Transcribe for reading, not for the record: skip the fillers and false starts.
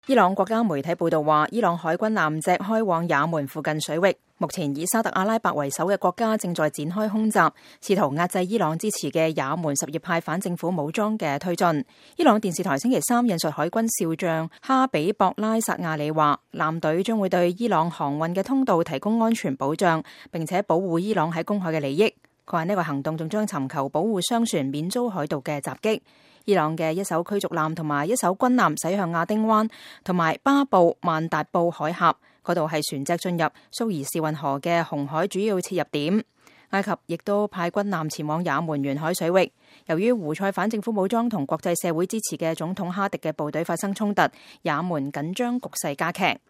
伊朗國家媒體報道話，伊朗海軍艦隻開往也門附近水域，目前以沙特阿拉伯為首嘅國家正在展開空襲，試圖壓制伊朗支持嘅也門什葉派反政府武裝嘅推進。伊朗電視台星期三引述海軍少將哈比博拉薩亞里話，艦隊將會對伊朗航運嘅通道提供安全保障，並且保護伊朗喺公海嘅利益。佢話呢個行動仲將尋求保護商船免遭海盜嘅襲擊。伊朗嘅一艘驅逐艦同埋一艘軍艦駛向亞丁灣同埋巴布曼達布海峽，嗰度係船隻進入蘇伊士運河嘅紅海主要切入點。埃及亦都派軍艦前往也門沿海水域。由於胡塞反政府武裝同國際社會支持嘅總統哈迪嘅部隊發生衝突，也門緊張局勢加劇。